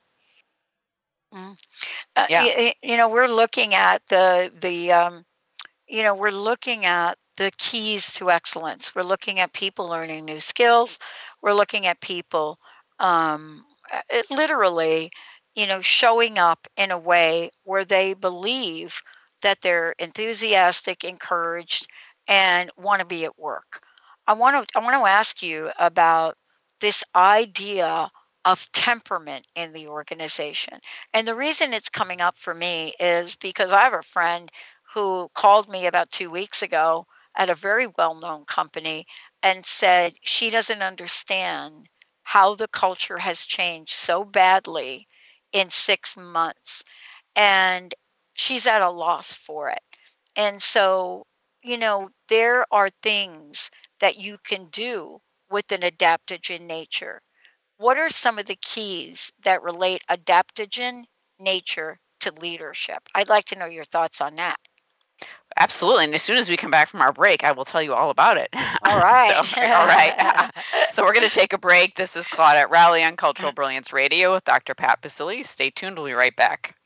[SPEAKER 4] Mm. Uh,
[SPEAKER 3] Yeah.
[SPEAKER 4] y- y- you know, we're looking at the the um, you know, we're looking at the keys to excellence. We're looking at people learning new skills. We're looking at people um, uh, it literally, you know, showing up in a way where they believe that they're enthusiastic, encouraged, and want to be at work. I want to I want to ask you about this idea of temperament in the organization. And the reason it's coming up for me is because I have a friend who called me about two weeks ago at a very well-known company and said she doesn't understand how the culture has changed so badly in six months. And she's at a loss for it. And so, you know, there are things that you can do with an adaptogen nature. What are some of the keys that relate adaptogen nature to leadership? I'd like to know your thoughts on that.
[SPEAKER 3] Absolutely. And as soon as we come back from our break, I will tell you all about it.
[SPEAKER 4] All right.
[SPEAKER 3] so, all right. So we're going to take a break. This is Claudette Rowley on Cultural Brilliance Radio with Doctor Pat Baccili. Stay tuned. We'll be right back.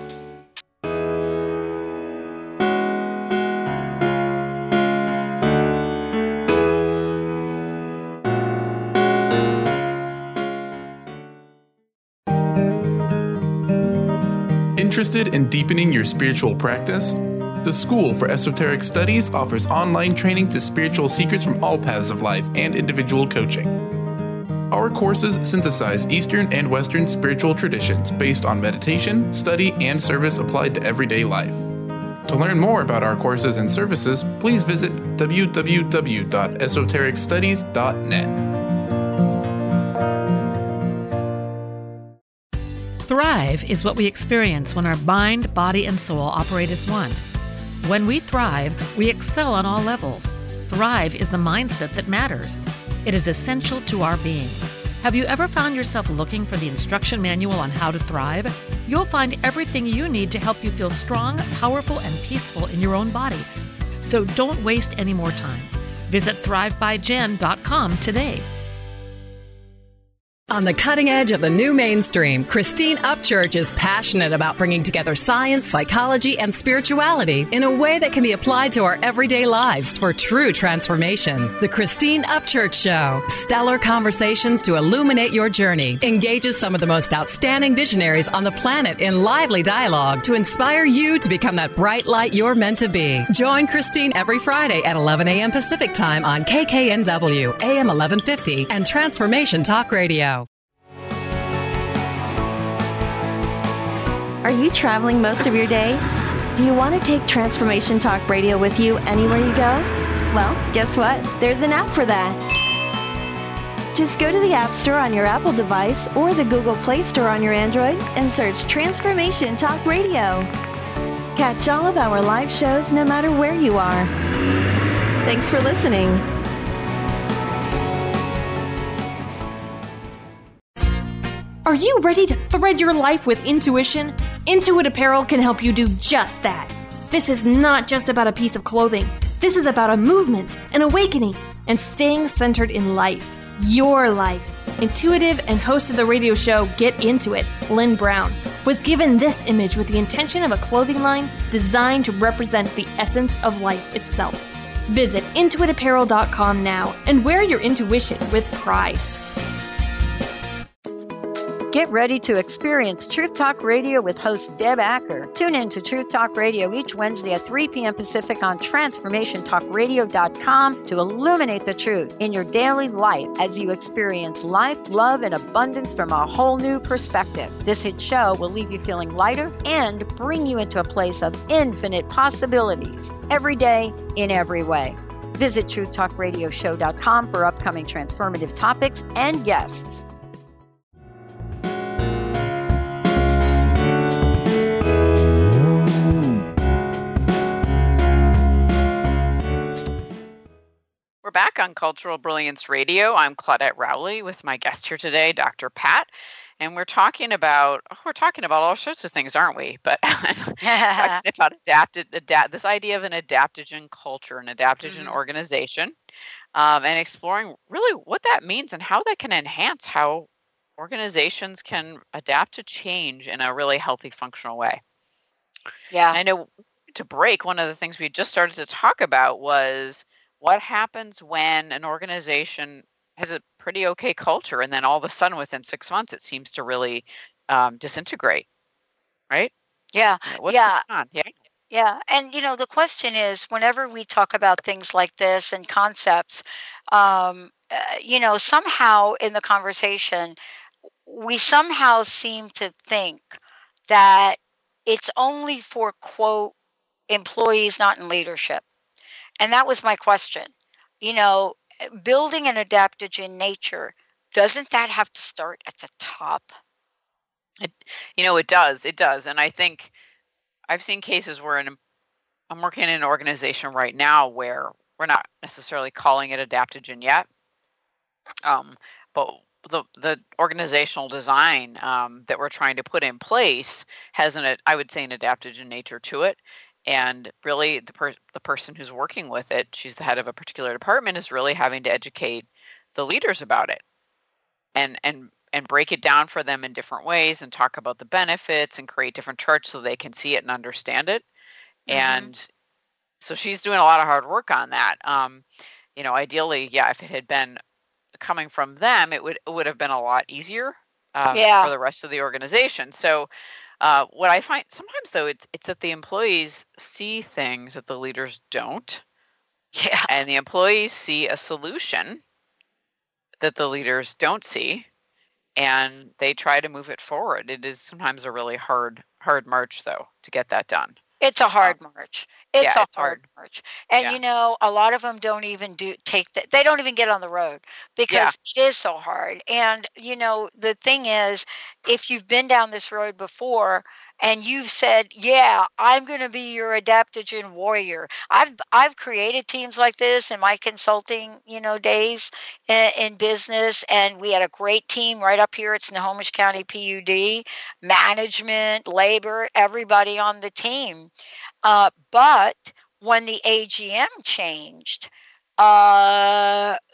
[SPEAKER 11] Interested in deepening your spiritual practice? The School for Esoteric Studies offers online training to spiritual seekers from all paths of life and individual coaching. Our courses synthesize Eastern and Western spiritual traditions based on meditation, study, and service applied to everyday life. To learn more about our courses and services, please visit w w w dot esoteric studies dot net.
[SPEAKER 12] Thrive is what we experience when our mind, body, and soul operate as one. When we thrive, we excel on all levels. Thrive is the mindset that matters. It is essential to our being. Have you ever found yourself looking for the instruction manual on how to thrive? You'll find everything you need to help you feel strong, powerful, and peaceful in your own body. So don't waste any more time. Visit thrive by jen dot com today.
[SPEAKER 13] On the cutting edge of the new mainstream, Christine Upchurch is passionate about bringing together science, psychology, and spirituality in a way that can be applied to our everyday lives for true transformation. The Christine Upchurch Show, stellar conversations to illuminate your journey, engages some of the most outstanding visionaries on the planet in lively dialogue to inspire you to become that bright light you're meant to be. Join Christine every Friday at eleven a.m. Pacific Time on K K N W, A M eleven fifty, and Transformation Talk Radio.
[SPEAKER 14] Are you traveling most of your day? Do you want to take Transformation Talk Radio with you anywhere you go? Well, guess what? There's an app for that. Just go to the App Store on your Apple device or the Google Play Store on your Android and search Transformation Talk Radio. Catch all of our live shows no matter where you are. Thanks for listening.
[SPEAKER 15] Are you ready to thread your life with intuition? Intuit Apparel can help you do just that. This is not just about a piece of clothing. This is about a movement, an awakening, and staying centered in life. Your life. Intuitive and host of the radio show Get Into It, Lynn Brown, was given this image with the intention of a clothing line designed to represent the essence of life itself. Visit intuit apparel dot com now and wear your intuition with pride.
[SPEAKER 4] Get ready to experience Truth Talk Radio with host Deb Acker. Tune in to Truth Talk Radio each Wednesday at three p.m. Pacific on transformation talk radio dot com to illuminate the truth in your daily life as you experience life, love, and abundance from a whole new perspective. This hit show will leave you feeling lighter and bring you into a place of infinite possibilities every day in every way. Visit truth talk radio show dot com for upcoming transformative topics and guests.
[SPEAKER 3] We're back on Cultural Brilliance Radio. I'm Claudette Rowley with my guest here today, Doctor Pat, and we're talking about oh, we're talking about all sorts of things, aren't we? But talking about adapted, adapt this idea of an adaptogen culture, an adaptogen mm-hmm. organization, um, and exploring really what that means and how that can enhance how organizations can adapt to change in a really healthy, functional way.
[SPEAKER 4] Yeah,
[SPEAKER 3] and I know to break, one of the things we just started to talk about was what happens when an organization has a pretty okay culture and then all of a sudden within six months it seems to really um, disintegrate, right?
[SPEAKER 4] Yeah,
[SPEAKER 3] you know, what's
[SPEAKER 4] yeah.
[SPEAKER 3] going on? Yeah.
[SPEAKER 4] Yeah, and you know, the question is, whenever we talk about things like this and concepts, um, uh, you know, somehow in the conversation, we somehow seem to think that it's only for, quote, employees not in leadership. And that was my question. You know, building an adaptogen nature, doesn't that have to start at the top?
[SPEAKER 3] It, you know, it does. It does. And I think I've seen cases where an, I'm working in an organization right now where we're not necessarily calling it adaptogen yet. Um, but the the organizational design um, that we're trying to put in place has an, I would say, an adaptogen nature to it. And really, the per- the person who's working with it, she's the head of a particular department, is really having to educate the leaders about it, and and and break it down for them in different ways, and talk about the benefits, and create different charts so they can see it and understand it. Mm-hmm. And so she's doing a lot of hard work on that. Um, you know, ideally, yeah, if it had been coming from them, it would it would have been a lot easier um,
[SPEAKER 4] yeah.
[SPEAKER 3] for the rest of the organization. So. Uh, what I find sometimes, though, it's it's that the employees see things that the leaders don't.
[SPEAKER 4] Yeah.
[SPEAKER 3] And the employees see a solution that the leaders don't see, and they try to move it forward. It is sometimes a really hard, hard march, though, to get that done.
[SPEAKER 4] It's a hard um, march. It's
[SPEAKER 3] yeah,
[SPEAKER 4] a
[SPEAKER 3] it's
[SPEAKER 4] hard
[SPEAKER 3] hard.
[SPEAKER 4] march. And,
[SPEAKER 3] yeah.
[SPEAKER 4] you know, a lot of them don't even do take that. They don't even get on the road because
[SPEAKER 3] yeah.
[SPEAKER 4] it is so hard. And, you know, the thing is, if you've been down this road before and you've said, yeah, I'm going to be your adaptogen warrior. I've I've created teams like this in my consulting, you know, days in, in business. And we had a great team right up here at Snohomish County P U D, management, labor, everybody on the team. Uh, but when the A G M changed, uh,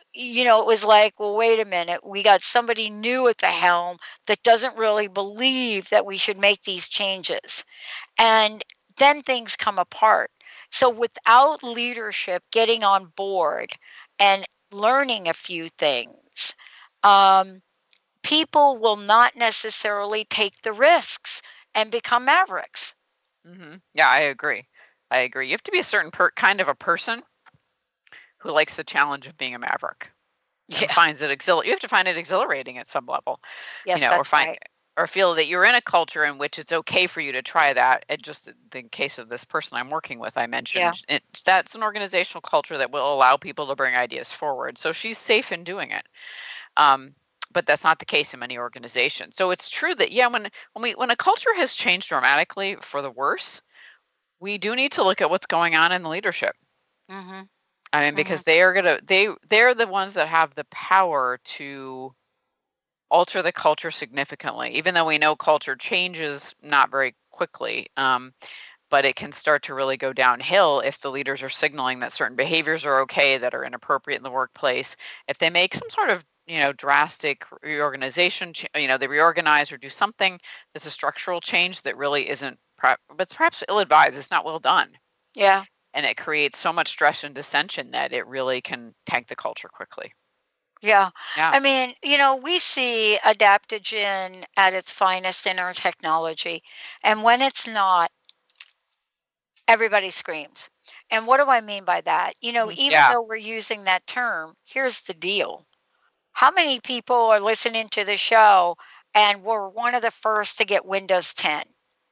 [SPEAKER 4] you know, it was like, well, wait a minute. We got somebody new at the helm that doesn't really believe that we should make these changes. And then things come apart. So without leadership getting on board and learning a few things, um, people will not necessarily take the risks and become mavericks.
[SPEAKER 3] Mm-hmm. Yeah, I agree. I agree. You have to be a certain per- kind of a person who likes the challenge of being a maverick. Yeah. And finds it exhil- You have to find it exhilarating at some level.
[SPEAKER 4] Yes,
[SPEAKER 3] you know,
[SPEAKER 4] that's
[SPEAKER 3] or find,
[SPEAKER 4] right.
[SPEAKER 3] Or feel that you're in a culture in which it's okay for you to try that. And just the case of this person I'm working with, I mentioned,
[SPEAKER 4] Yeah.
[SPEAKER 3] it, that's an organizational culture that will allow people to bring ideas forward. So she's safe in doing it. Um, but that's not the case in many organizations. So it's true that, yeah, when when we when a culture has changed dramatically for the worse, we do need to look at what's going on in the leadership.
[SPEAKER 4] Mm-hmm.
[SPEAKER 3] I mean, because they are gonna they they're the ones that have the power to alter the culture significantly. Even though we know culture changes not very quickly, um, but it can start to really go downhill if the leaders are signaling that certain behaviors are okay, that are inappropriate in the workplace. If they make some sort of you know drastic reorganization, you know they reorganize or do something that's a structural change that really isn't, but it's perhaps ill-advised. It's not well done.
[SPEAKER 4] Yeah.
[SPEAKER 3] And it creates so much stress and dissension that it really can tank the culture quickly.
[SPEAKER 4] Yeah.
[SPEAKER 3] Yeah.
[SPEAKER 4] I mean, you know, we see adaptogen at its finest in our technology. And when it's not, everybody screams. And what do I mean by that? You know, even
[SPEAKER 3] Yeah.
[SPEAKER 4] though we're using that term, here's the deal. How many people are listening to the show and were one of the first to get Windows ten?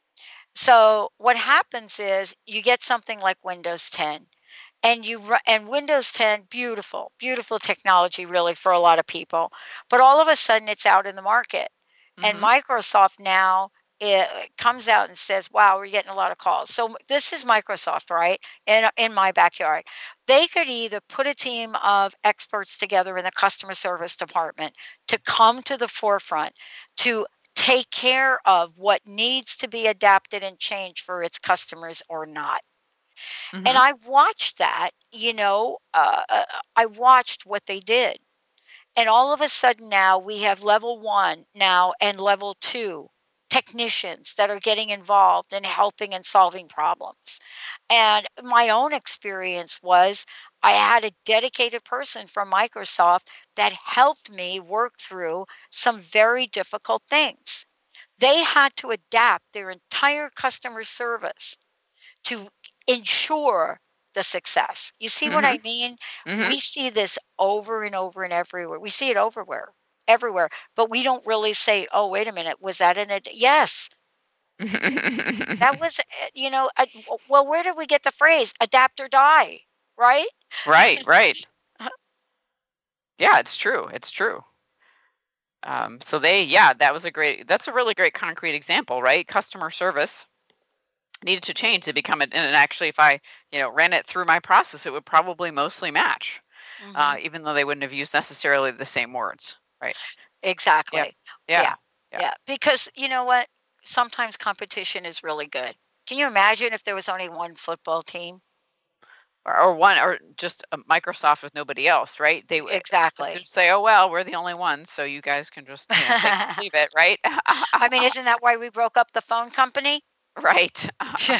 [SPEAKER 4] So what happens is you get something like Windows ten. And you ru- and Windows ten, beautiful, beautiful technology, really, for a lot of people. But all of a sudden, it's out in the market, and
[SPEAKER 3] Mhm.
[SPEAKER 4] Microsoft now it comes out and says, "Wow, we're getting a lot of calls." So this is Microsoft, right? In in my backyard, they could either put a team of experts together in the customer service department to come to the forefront to take care of what needs to be adapted and changed for its customers or not. And
[SPEAKER 3] Mhm.
[SPEAKER 4] I watched that, you know, uh, uh, I watched what they did. And all of a sudden now we have level one now and level two technicians that are getting involved in helping and solving problems. And my own experience was I had a dedicated person from Microsoft that helped me work through some very difficult things. They had to adapt their entire customer service to ensure the success. You see what I
[SPEAKER 3] Mhm.
[SPEAKER 4] mean?
[SPEAKER 3] Mhm.
[SPEAKER 4] We see this over and over and everywhere. We see it everywhere, everywhere. But we don't really say, "Oh, wait a minute, was that an ad-" Yes, that was, uh, you know, uh, w- well, where did we get the phrase adapt or die, right?
[SPEAKER 3] Right, right. Yeah, it's true. It's true. Um, so they, yeah, that was a great, that's a really great concrete example, right? Customer service needed to change to become it. And actually, if I, you know, ran it through my process, it would probably mostly match, uh,
[SPEAKER 4] Mhm.
[SPEAKER 3] even though they wouldn't have used necessarily the same words, right? Yeah,
[SPEAKER 4] Exactly.
[SPEAKER 3] yeah,
[SPEAKER 4] Yeah.
[SPEAKER 3] yeah.
[SPEAKER 4] Yeah. Because you know what? Sometimes competition is really good. Can you imagine if there was only one football team?
[SPEAKER 3] Or, or one, or just a Microsoft with nobody else, right? They would
[SPEAKER 4] Exactly.
[SPEAKER 3] just say, "Oh well, we're the only ones, so you guys can just, you know, take it, or leave it," right?
[SPEAKER 4] I mean, isn't that why we broke up the phone company?
[SPEAKER 3] Right.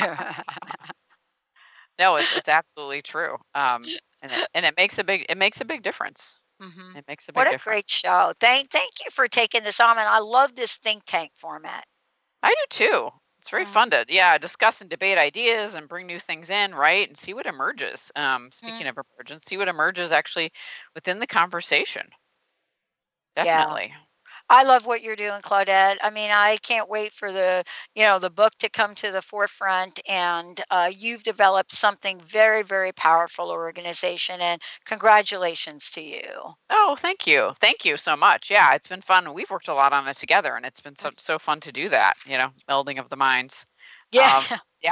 [SPEAKER 3] No, it's it's absolutely true. Um, and it, and it makes a big it makes a big difference.
[SPEAKER 4] Mhm.
[SPEAKER 3] It makes a
[SPEAKER 4] What
[SPEAKER 3] big
[SPEAKER 4] a
[SPEAKER 3] difference.
[SPEAKER 4] great show. Thank thank you for taking this on, and I love this think tank format.
[SPEAKER 3] I do too. It's very
[SPEAKER 4] Mm.
[SPEAKER 3] fun to, yeah, discuss and debate ideas and bring new things in, right? And see what emerges. Um,
[SPEAKER 4] Mm.
[SPEAKER 3] speaking of emergence, see what emerges actually within the conversation.
[SPEAKER 4] Yeah.
[SPEAKER 3] Definitely.
[SPEAKER 4] I love what you're doing, Claudette. I mean, I can't wait for the, you know, the book to come to the forefront. And uh, you've developed something very, very powerful organization. And congratulations to you.
[SPEAKER 3] Oh, thank you. Thank you so much. Yeah, it's been fun. We've worked a lot on it together, and it's been so so fun to do that, you know, melding of the minds.
[SPEAKER 4] Yeah.
[SPEAKER 3] Um, yeah.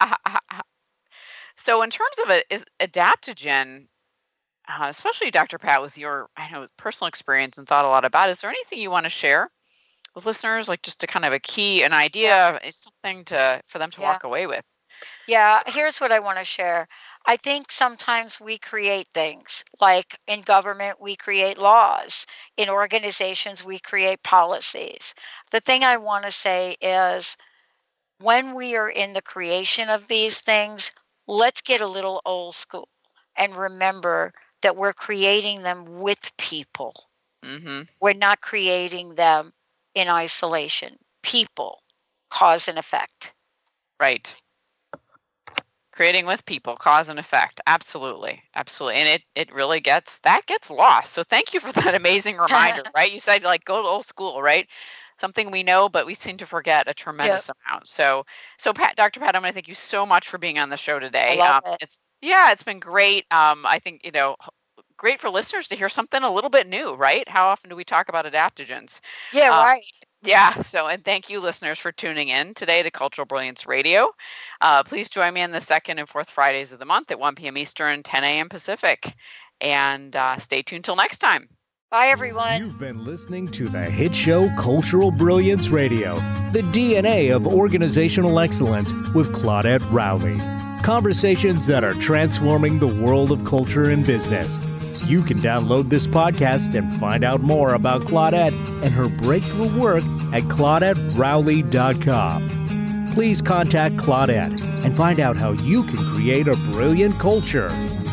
[SPEAKER 3] So in terms of it, is adaptogen, uh, especially Doctor Pat, with your, I know, personal experience and thought a lot about, is there anything you want to share with listeners, like just to kind of a key, an idea, is something to for them to
[SPEAKER 4] Yeah.
[SPEAKER 3] walk away with?
[SPEAKER 4] Yeah, here's what I want to share. I think sometimes we create things, like in government, we create laws. In organizations, we create policies. The thing I want to say is when we are in the creation of these things, let's get a little old school and remember that we're creating them with people.
[SPEAKER 3] Mm-hmm.
[SPEAKER 4] We're not creating them in isolation. People, cause and effect.
[SPEAKER 3] Right. Creating with people, cause and effect. Absolutely. Absolutely. And it, it really gets, that gets lost. So thank you for that amazing reminder, right? You said like go to old school, right? Something we know, but we seem to forget a tremendous yep. amount. So, so Pat, Doctor Pat, I'm going to thank you so much for being on the show today.
[SPEAKER 4] I love
[SPEAKER 3] um,
[SPEAKER 4] it.
[SPEAKER 3] It's, yeah, it's been great. Um, I think, you know, great for listeners to hear something a little bit new, right? How often do we talk about adaptogens?
[SPEAKER 4] Yeah,
[SPEAKER 3] um,
[SPEAKER 4] right.
[SPEAKER 3] Yeah. So, and thank you listeners for tuning in today to Cultural Brilliance Radio. Uh, please join me on the second and fourth Fridays of the month at one p.m. Eastern, ten a.m. Pacific. And uh, stay tuned till next time.
[SPEAKER 4] Bye, everyone.
[SPEAKER 2] You've been listening to the hit show Cultural Brilliance Radio, the D N A of organizational excellence with Claudette Rowley. Conversations that are transforming the world of culture and business. You can download this podcast and find out more about Claudette and her breakthrough work at claudette rowley dot com. Please contact Claudette and find out how you can create a brilliant culture.